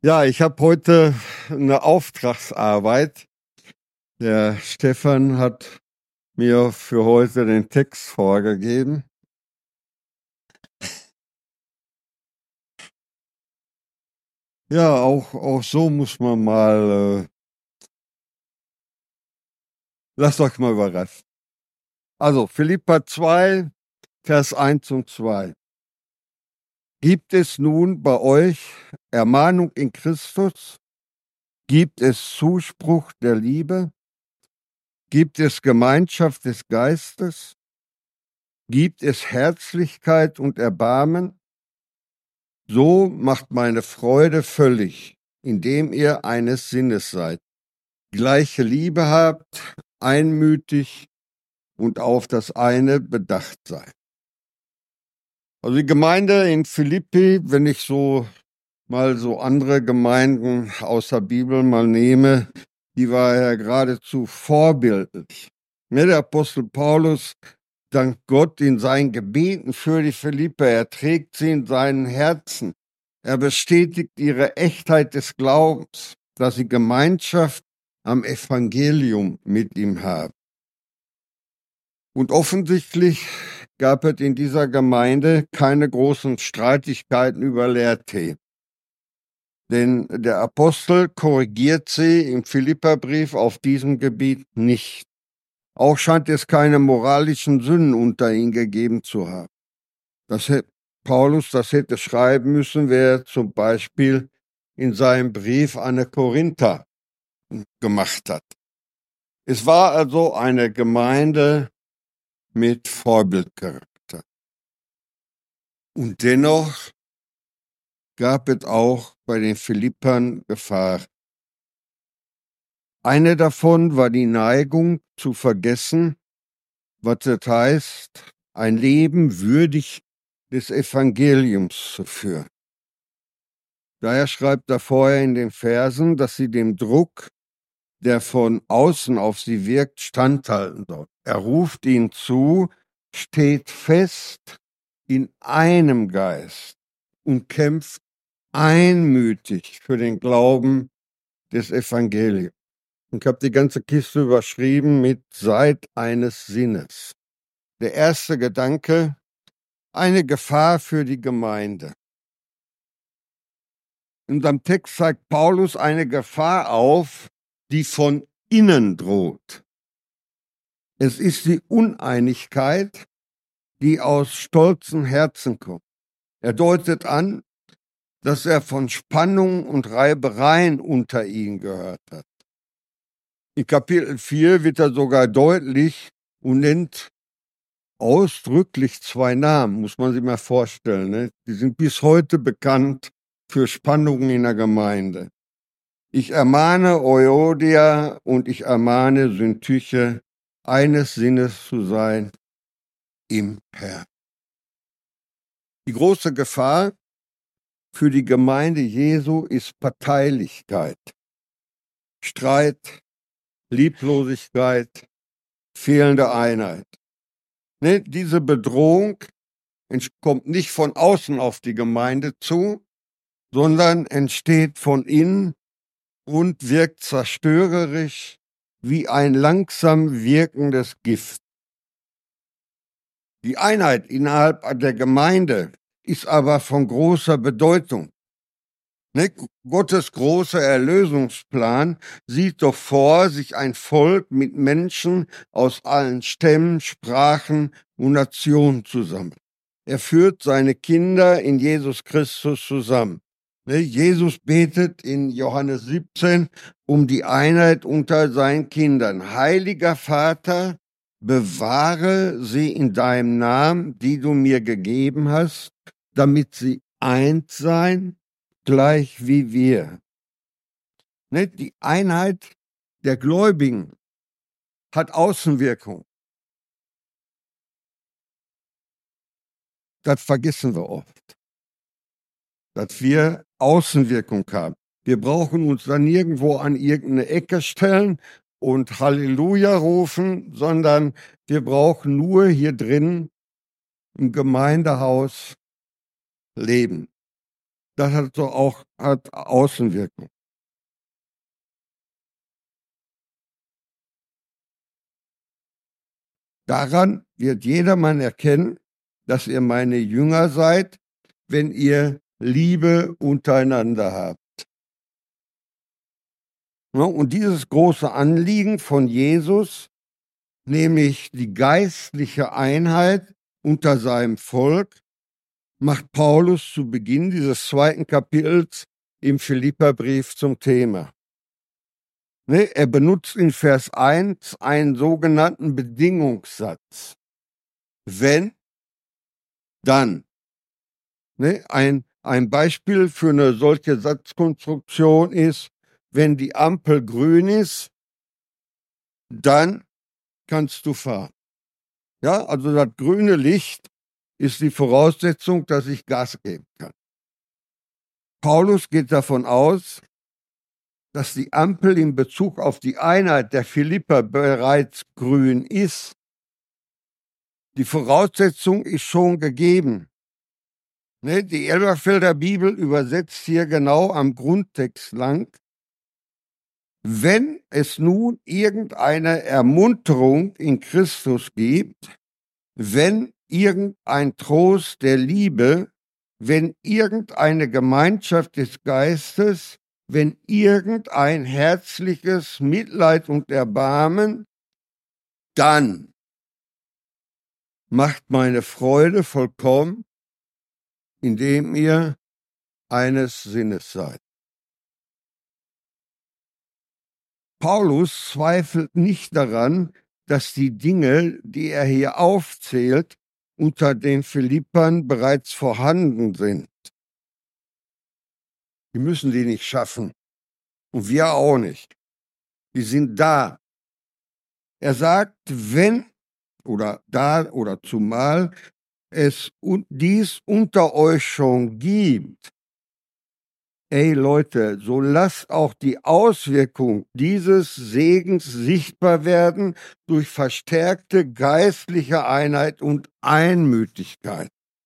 Ja, ich habe heute eine Auftragsarbeit. Der Stefan hat mir für heute den Text vorgegeben. Ja, auch so muss man mal, lasst euch mal überraschen. Also Philipper 2, Vers 1 und 2. Gibt es nun bei euch Ermahnung in Christus? Gibt es Zuspruch der Liebe? Gibt es Gemeinschaft des Geistes? Gibt es Herzlichkeit und Erbarmen? So macht meine Freude völlig, indem ihr eines Sinnes seid, gleiche Liebe habt, einmütig und auf das eine bedacht seid. Also die Gemeinde in Philippi, wenn ich so mal so andere Gemeinden aus der Bibel mal nehme, die war ja geradezu vorbildlich. Ja, der Apostel Paulus dankt Gott in seinen Gebeten für die Philipper. Er trägt sie in seinen Herzen. Er bestätigt ihre Echtheit des Glaubens, dass sie Gemeinschaft am Evangelium mit ihm haben. Und offensichtlich gab es in dieser Gemeinde keine großen Streitigkeiten über Lehrthemen. Denn der Apostel korrigiert sie im Philipperbrief auf diesem Gebiet nicht. Auch scheint es keine moralischen Sünden unter ihnen gegeben zu haben. Paulus das hätte schreiben müssen, wer zum Beispiel in seinem Brief an die Korinther gemacht hat. Es war also eine Gemeinde mit Vorbildcharakter. Und dennoch gab es auch bei den Philippern Gefahr. Eine davon war die Neigung zu vergessen, was es heißt, ein Leben würdig des Evangeliums zu führen. Daher schreibt er vorher in den Versen, dass sie dem Druck, der von außen auf sie wirkt, standhalten soll. Er ruft ihnen zu, steht fest in einem Geist und kämpft einmütig für den Glauben des Evangeliums. Ich habe die ganze Kiste überschrieben mit Seid eines Sinnes. Der erste Gedanke, eine Gefahr für die Gemeinde. In unserem Text zeigt Paulus eine Gefahr auf, die von innen droht. Es ist die Uneinigkeit, die aus stolzen Herzen kommt. Er deutet an, dass er von Spannungen und Reibereien unter ihnen gehört hat. In Kapitel 4 wird er sogar deutlich und nennt ausdrücklich zwei Namen, muss man sich mal vorstellen. Ne? Die sind bis heute bekannt für Spannungen in der Gemeinde. Ich ermahne Euodia und ich ermahne Syntyche, eines Sinnes zu sein im Herrn. Die große Gefahr für die Gemeinde Jesu ist Parteilichkeit, Streit, Lieblosigkeit, fehlende Einheit. Ne, diese Bedrohung kommt nicht von außen auf die Gemeinde zu, sondern entsteht von innen und wirkt zerstörerisch wie ein langsam wirkendes Gift. Die Einheit innerhalb der Gemeinde ist aber von großer Bedeutung. Ne? Gottes großer Erlösungsplan sieht doch vor, sich ein Volk mit Menschen aus allen Stämmen, Sprachen und Nationen zusammen. Er führt seine Kinder in Jesus Christus zusammen. Ne? Jesus betet in Johannes 17 um die Einheit unter seinen Kindern. Heiliger Vater, bewahre sie in deinem Namen, die du mir gegeben hast, damit sie eins sein, gleich wie wir. Ne? Die Einheit der Gläubigen hat Außenwirkung. Das vergessen wir oft, dass wir Außenwirkung haben. Wir brauchen uns dann nirgendwo an irgendeine Ecke stellen und Halleluja rufen, sondern wir brauchen nur hier drin im Gemeindehaus leben. das hat Außenwirkung. Daran wird jedermann erkennen, dass ihr meine Jünger seid, wenn ihr Liebe untereinander habt. Ja, und dieses große Anliegen von Jesus, nämlich die geistliche Einheit unter seinem Volk, macht Paulus zu Beginn dieses 2. Kapitels im Philipperbrief zum Thema. Er benutzt in Vers 1 einen sogenannten Bedingungssatz. Wenn, dann. Ein Beispiel für eine solche Satzkonstruktion ist, wenn die Ampel grün ist, dann kannst du fahren. Ja, also das grüne Licht ist die Voraussetzung, dass ich Gas geben kann. Paulus geht davon aus, dass die Ampel in Bezug auf die Einheit der Philipper bereits grün ist. Die Voraussetzung ist schon gegeben. Die Elberfelder Bibel übersetzt hier genau am Grundtext lang. Wenn es nun irgendeine Ermunterung in Christus gibt, wenn irgendein Trost der Liebe, wenn irgendeine Gemeinschaft des Geistes, wenn irgendein herzliches Mitleid und Erbarmen, dann macht meine Freude vollkommen, indem ihr eines Sinnes seid. Paulus zweifelt nicht daran, dass die Dinge, die er hier aufzählt, unter den Philippern bereits vorhanden sind. Die müssen die nicht schaffen. Und wir auch nicht. Die sind da. Er sagt, wenn oder da oder zumal es dies unter euch schon gibt, ey Leute, so lasst auch die Auswirkung dieses Segens sichtbar werden durch verstärkte geistliche Einheit und Einmütigkeit.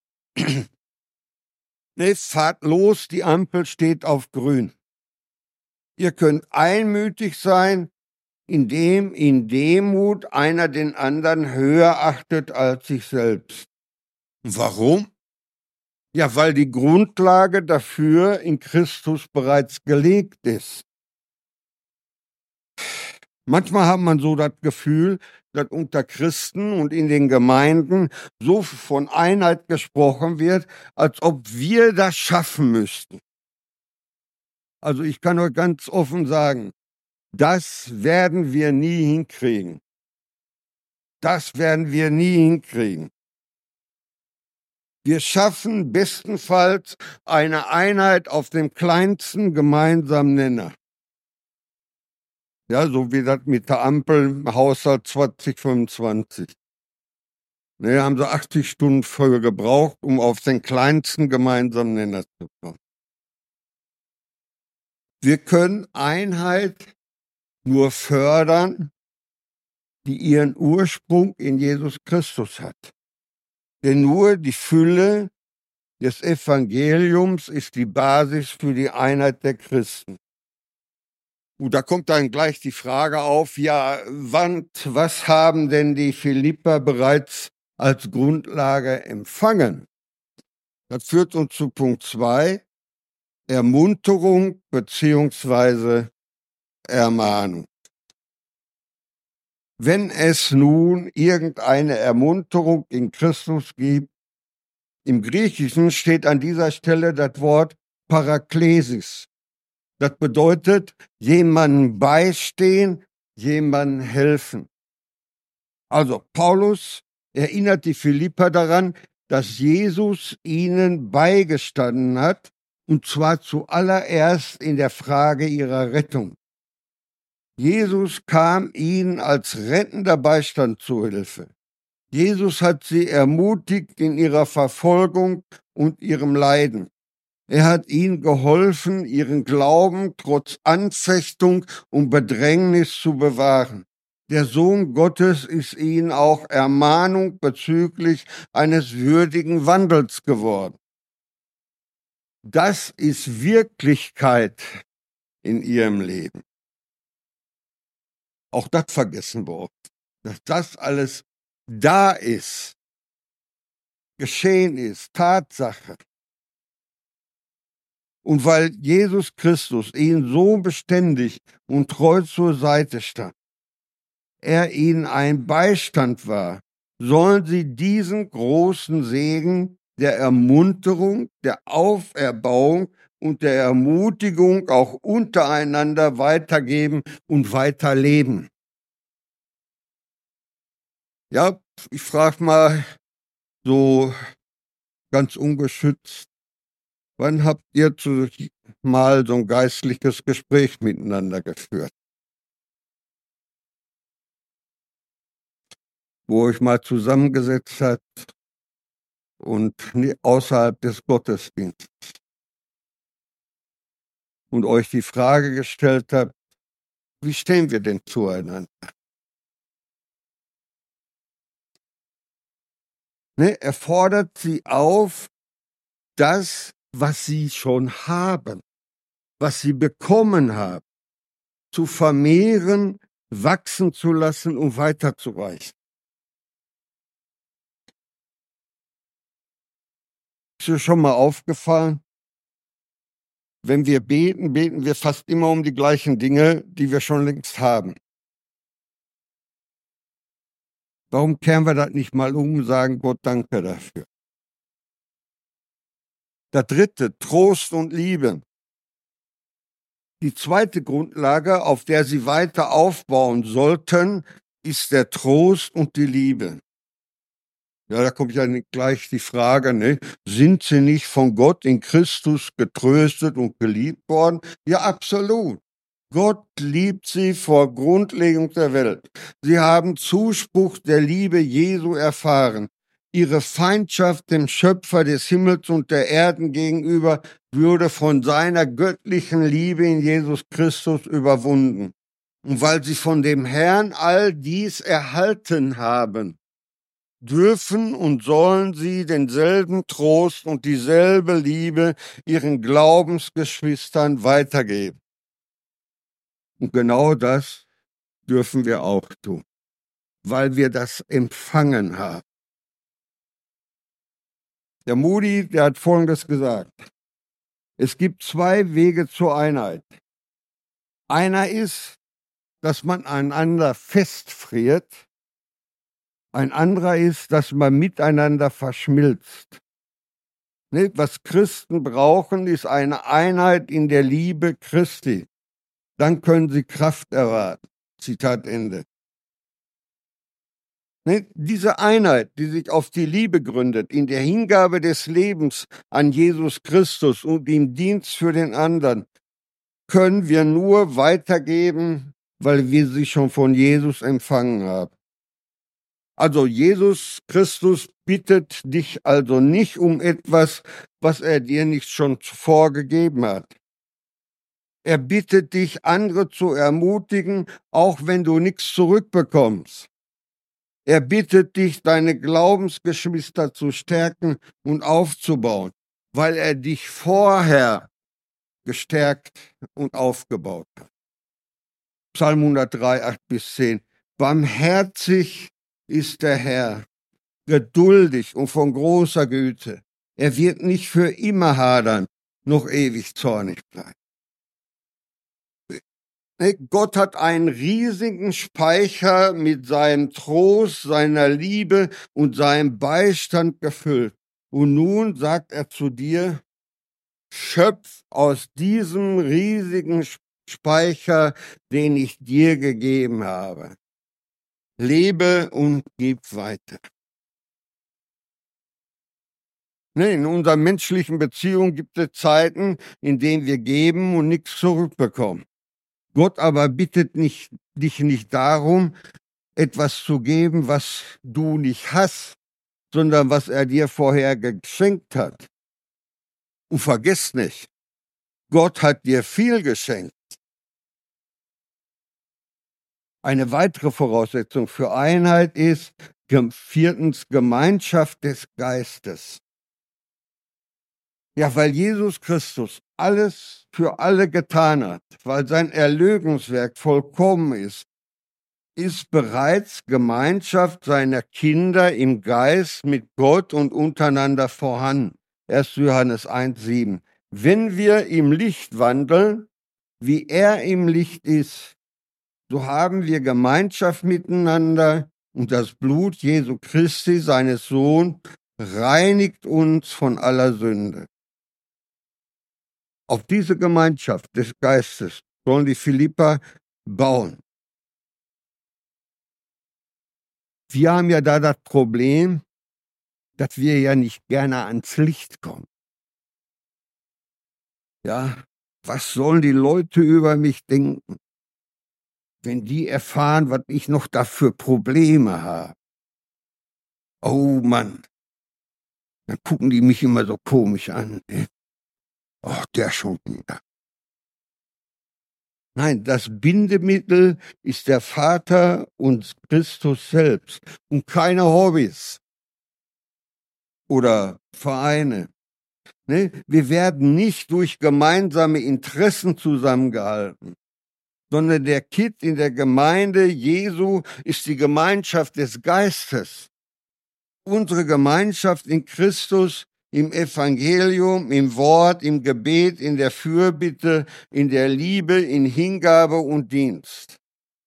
Fahrt los, die Ampel steht auf grün. Ihr könnt einmütig sein, indem in Demut einer den anderen höher achtet als sich selbst. Warum? Ja, weil die Grundlage dafür in Christus bereits gelegt ist. Manchmal hat man so das Gefühl, dass unter Christen und in den Gemeinden so von Einheit gesprochen wird, als ob wir das schaffen müssten. Also ich kann euch ganz offen sagen, das werden wir nie hinkriegen. Das werden wir nie hinkriegen. Wir schaffen bestenfalls eine Einheit auf dem kleinsten gemeinsamen Nenner. Ja, so wie das mit der Ampel im Haushalt 2025. Haben sie 80 Stunden für gebraucht, um auf den kleinsten gemeinsamen Nenner zu kommen. Wir können Einheit nur fördern, die ihren Ursprung in Jesus Christus hat. Denn nur die Fülle des Evangeliums ist die Basis für die Einheit der Christen. Und da kommt dann gleich die Frage auf, ja, was haben denn die Philipper bereits als Grundlage empfangen? Das führt uns zu Punkt 2, Ermunterung bzw. Ermahnung. Wenn es nun irgendeine Ermunterung in Christus gibt, im Griechischen steht an dieser Stelle das Wort Paraklesis. Das bedeutet, jemandem beistehen, jemandem helfen. Also Paulus erinnert die Philipper daran, dass Jesus ihnen beigestanden hat, und zwar zuallererst in der Frage ihrer Rettung. Jesus kam ihnen als rettender Beistand zu Hilfe. Jesus hat sie ermutigt in ihrer Verfolgung und ihrem Leiden. Er hat ihnen geholfen, ihren Glauben trotz Anfechtung und Bedrängnis zu bewahren. Der Sohn Gottes ist ihnen auch Ermahnung bezüglich eines würdigen Wandels geworden. Das ist Wirklichkeit in ihrem Leben. Auch das vergessen wir oft, dass das alles da ist, geschehen ist, Tatsache. Und weil Jesus Christus ihnen so beständig und treu zur Seite stand, er ihnen ein Beistand war, sollen sie diesen großen Segen der Ermunterung, der Auferbauung und der Ermutigung auch untereinander weitergeben und weiterleben. Ja, ich frage mal so ganz ungeschützt, wann habt ihr mal so ein geistliches Gespräch miteinander geführt? Wo euch mal zusammengesetzt hat und außerhalb des Gottesdienstes und euch die Frage gestellt habt, wie stehen wir denn zueinander? Ne, er fordert sie auf, das, was sie schon haben, was sie bekommen haben, zu vermehren, wachsen zu lassen und weiterzureichen. Ist dir schon mal aufgefallen? Wenn wir beten, beten wir fast immer um die gleichen Dinge, die wir schon längst haben. Warum kehren wir das nicht mal um und sagen, Gott, danke dafür? Das dritte, Trost und Liebe. Die zweite Grundlage, auf der sie weiter aufbauen sollten, ist der Trost und die Liebe. Ja, da kommt ja gleich die Frage, ne? Sind sie nicht von Gott in Christus getröstet und geliebt worden? Ja, absolut. Gott liebt sie vor Grundlegung der Welt. Sie haben Zuspruch der Liebe Jesu erfahren. Ihre Feindschaft dem Schöpfer des Himmels und der Erden gegenüber würde von seiner göttlichen Liebe in Jesus Christus überwunden. Und weil sie von dem Herrn all dies erhalten haben, dürfen und sollen sie denselben Trost und dieselbe Liebe ihren Glaubensgeschwistern weitergeben. Und genau das dürfen wir auch tun, weil wir das empfangen haben. Der Moody, der hat Folgendes gesagt: Es gibt zwei Wege zur Einheit. Einer ist, dass man einander festfriert. Ein anderer ist, dass man miteinander verschmilzt. Was Christen brauchen, ist eine Einheit in der Liebe Christi. Dann können sie Kraft erwarten. Zitat Ende. Diese Einheit, die sich auf die Liebe gründet, in der Hingabe des Lebens an Jesus Christus und im Dienst für den anderen, können wir nur weitergeben, weil wir sie schon von Jesus empfangen haben. Also Jesus Christus bittet dich also nicht um etwas, was er dir nicht schon zuvor gegeben hat. Er bittet dich, andere zu ermutigen, auch wenn du nichts zurückbekommst. Er bittet dich, deine Glaubensgeschwister zu stärken und aufzubauen, weil er dich vorher gestärkt und aufgebaut hat. Psalm 103, 8-10. Barmherzig ist der Herr, geduldig und von großer Güte. Er wird nicht für immer hadern, noch ewig zornig bleiben. Gott hat einen riesigen Speicher mit seinem Trost, seiner Liebe und seinem Beistand gefüllt. Und nun sagt er zu dir, schöpf aus diesem riesigen Speicher, den ich dir gegeben habe. Lebe und gib weiter. In unserer menschlichen Beziehung gibt es Zeiten, in denen wir geben und nichts zurückbekommen. Gott aber bittet dich nicht darum, etwas zu geben, was du nicht hast, sondern was er dir vorher geschenkt hat. Und vergiss nicht, Gott hat dir viel geschenkt. Eine weitere Voraussetzung für Einheit ist, viertens, Gemeinschaft des Geistes. Ja, weil Jesus Christus alles für alle getan hat, weil sein Erlösungswerk vollkommen ist bereits Gemeinschaft seiner Kinder im Geist mit Gott und untereinander vorhanden. 1. Johannes 1,7. Wenn wir im Licht wandeln, wie er im Licht ist, so haben wir Gemeinschaft miteinander und das Blut Jesu Christi, seines Sohnes, reinigt uns von aller Sünde. Auf diese Gemeinschaft des Geistes sollen die Philipper bauen. Wir haben ja da das Problem, dass wir ja nicht gerne ans Licht kommen. Ja, was sollen die Leute über mich denken, wenn die erfahren, was ich noch da für Probleme habe? Oh Mann, dann gucken die mich immer so komisch an. Ach, der schon wieder. Nein, das Bindemittel ist der Vater und Christus selbst und keine Hobbys oder Vereine. Ne? Wir werden nicht durch gemeinsame Interessen zusammengehalten, sondern der Kitt in der Gemeinde Jesu ist die Gemeinschaft des Geistes. Unsere Gemeinschaft in Christus, im Evangelium, im Wort, im Gebet, in der Fürbitte, in der Liebe, in Hingabe und Dienst.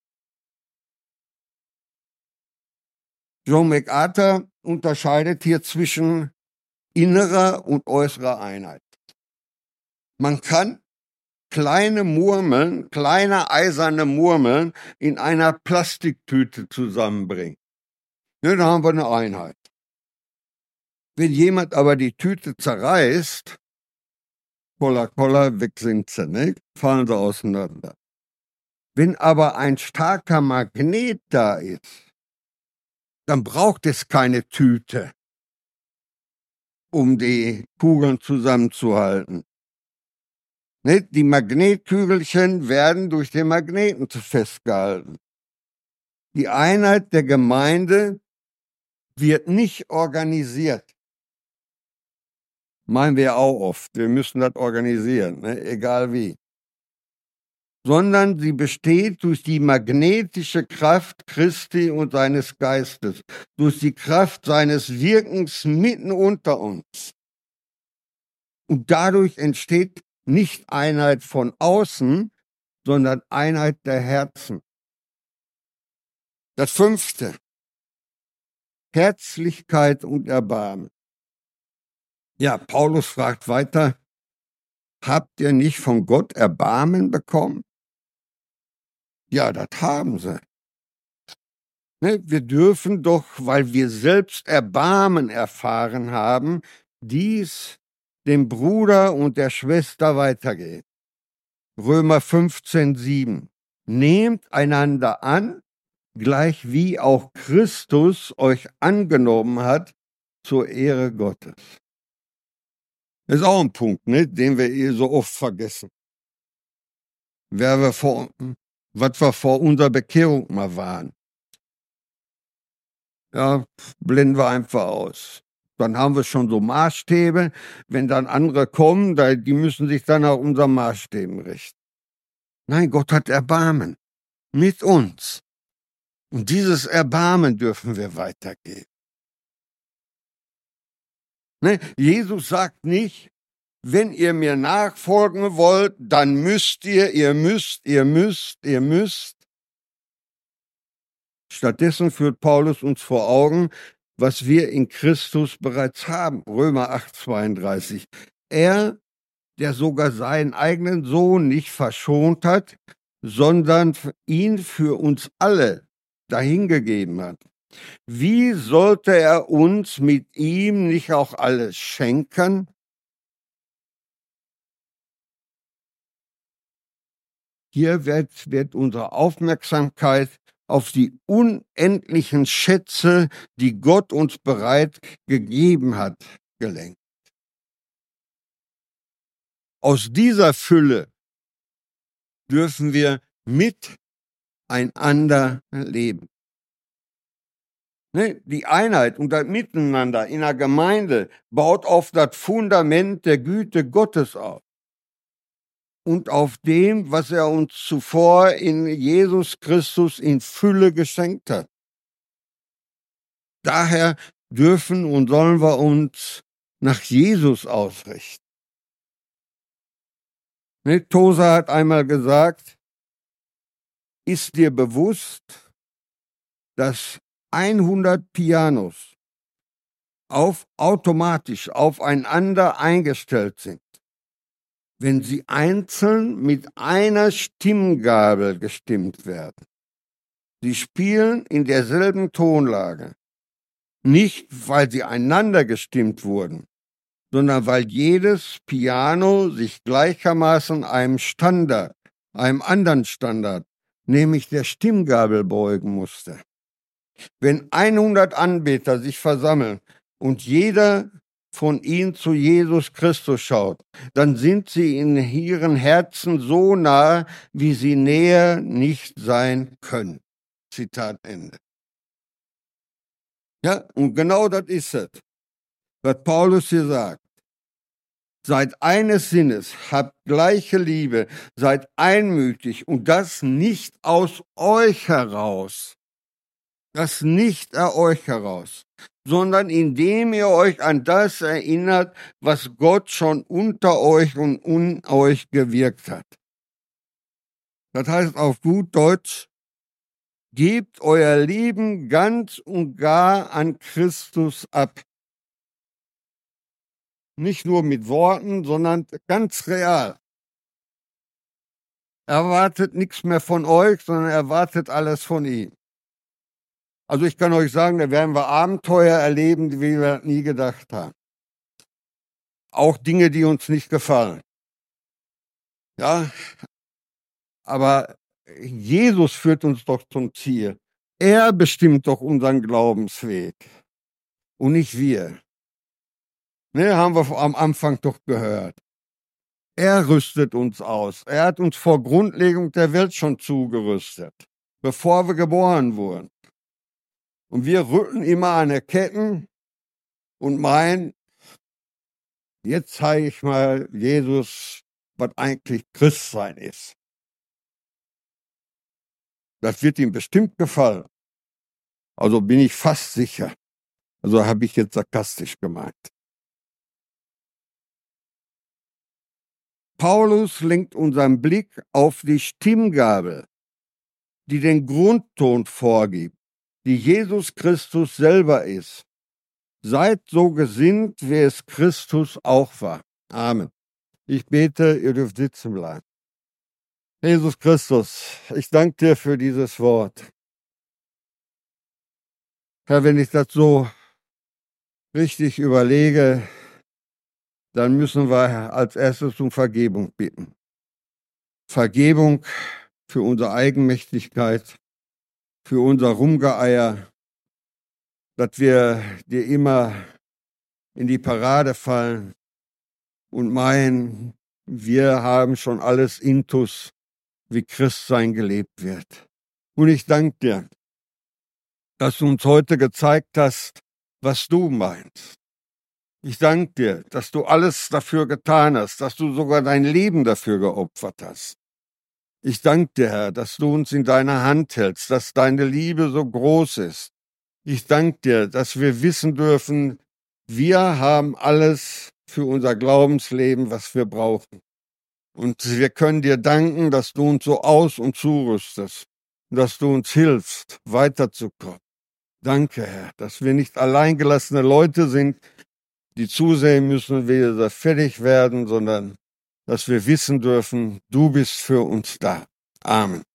John MacArthur unterscheidet hier zwischen innerer und äußerer Einheit. Man kann kleine Murmeln, kleine eiserne Murmeln in einer Plastiktüte zusammenbringen. Ja, da haben wir eine Einheit. Wenn jemand aber die Tüte zerreißt, Kolla, weg sind sie, ne? Fallen sie auseinander. Wenn aber ein starker Magnet da ist, dann braucht es keine Tüte, um die Kugeln zusammenzuhalten. Ne? Die Magnetkügelchen werden durch den Magneten festgehalten. Die Einheit der Gemeinde wird nicht organisiert. Meinen wir auch oft, wir müssen das organisieren, ne? Egal wie. Sondern sie besteht durch die magnetische Kraft Christi und seines Geistes, durch die Kraft seines Wirkens mitten unter uns. Und dadurch entsteht nicht Einheit von außen, sondern Einheit der Herzen. Das 5. Herzlichkeit und Erbarmen. Ja, Paulus fragt weiter, habt ihr nicht von Gott Erbarmen bekommen? Ja, das haben sie. Ne, wir dürfen doch, weil wir selbst Erbarmen erfahren haben, dies dem Bruder und der Schwester weitergeben. Römer 15,7. Nehmt einander an, gleich wie auch Christus euch angenommen hat, zur Ehre Gottes. Das ist auch ein Punkt, ne, den wir so oft vergessen. Was wir vor unserer Bekehrung mal waren. Ja, blenden wir einfach aus. Dann haben wir schon so Maßstäbe. Wenn dann andere kommen, die müssen sich dann nach unseren Maßstäben richten. Nein, Gott hat Erbarmen mit uns. Und dieses Erbarmen dürfen wir weitergeben. Ne? Jesus sagt nicht, wenn ihr mir nachfolgen wollt, dann müsst ihr müsst. Stattdessen führt Paulus uns vor Augen, was wir in Christus bereits haben. Römer 8,32. Er, der sogar seinen eigenen Sohn nicht verschont hat, sondern ihn für uns alle dahingegeben hat. Wie sollte er uns mit ihm nicht auch alles schenken? Hier wird unsere Aufmerksamkeit auf die unendlichen Schätze, die Gott uns bereit gegeben hat, gelenkt. Aus dieser Fülle dürfen wir miteinander leben. Ne? Die Einheit und das Miteinander in der Gemeinde baut auf das Fundament der Güte Gottes auf und auf dem, was er uns zuvor in Jesus Christus in Fülle geschenkt hat. Daher dürfen und sollen wir uns nach Jesus ausrichten. Ne? Tosa hat einmal gesagt, ist dir bewusst, dass 100 Pianos automatisch aufeinander eingestellt sind, wenn sie einzeln mit einer Stimmgabel gestimmt werden. Sie spielen in derselben Tonlage, nicht weil sie einander gestimmt wurden, sondern weil jedes Piano sich gleichermaßen einem anderen Standard, nämlich der Stimmgabel beugen musste. Wenn 100 Anbeter sich versammeln und jeder von ihnen zu Jesus Christus schaut, dann sind sie in ihren Herzen so nahe, wie sie näher nicht sein können. Zitat Ende. Ja, und genau das ist es, was Paulus hier sagt. Seid eines Sinnes, habt gleiche Liebe, seid einmütig und das nicht aus euch heraus. Das nicht aus euch heraus, sondern indem ihr euch an das erinnert, was Gott schon unter euch und in euch gewirkt hat. Das heißt auf gut Deutsch, gebt euer Leben ganz und gar an Christus ab. Nicht nur mit Worten, sondern ganz real. Erwartet nichts mehr von euch, sondern erwartet alles von ihm. Also ich kann euch sagen, da werden wir Abenteuer erleben, die wir nie gedacht haben. Auch Dinge, die uns nicht gefallen. Ja, aber Jesus führt uns doch zum Ziel. Er bestimmt doch unseren Glaubensweg und nicht wir. Ne, haben wir am Anfang doch gehört. Er rüstet uns aus. Er hat uns vor Grundlegung der Welt schon zugerüstet, bevor wir geboren wurden. Und wir rücken immer an den Ketten und meinen, jetzt zeige ich mal Jesus, was eigentlich Christsein ist. Das wird ihm bestimmt gefallen. Also bin ich fast sicher. Also habe ich jetzt sarkastisch gemeint. Paulus lenkt unseren Blick auf die Stimmgabel, die den Grundton vorgibt, die Jesus Christus selber ist. Seid so gesinnt, wie es Christus auch war. Amen. Ich bete, ihr dürft sitzen bleiben. Jesus Christus, ich danke dir für dieses Wort. Herr, wenn ich das so richtig überlege, dann müssen wir als erstes um Vergebung bitten. Vergebung für unsere Eigenmächtigkeit, für unser Rumgeeier, dass wir dir immer in die Parade fallen und meinen, wir haben schon alles intus, wie Christsein gelebt wird. Und ich danke dir, dass du uns heute gezeigt hast, was du meinst. Ich danke dir, dass du alles dafür getan hast, dass du sogar dein Leben dafür geopfert hast. Ich danke dir, Herr, dass du uns in deiner Hand hältst, dass deine Liebe so groß ist. Ich danke dir, dass wir wissen dürfen, wir haben alles für unser Glaubensleben, was wir brauchen. Und wir können dir danken, dass du uns so aus- und zurüstest, dass du uns hilfst, weiterzukommen. Danke, Herr, dass wir nicht alleingelassene Leute sind, die zusehen müssen, wie wir fertig werden, sondern dass wir wissen dürfen, du bist für uns da. Amen.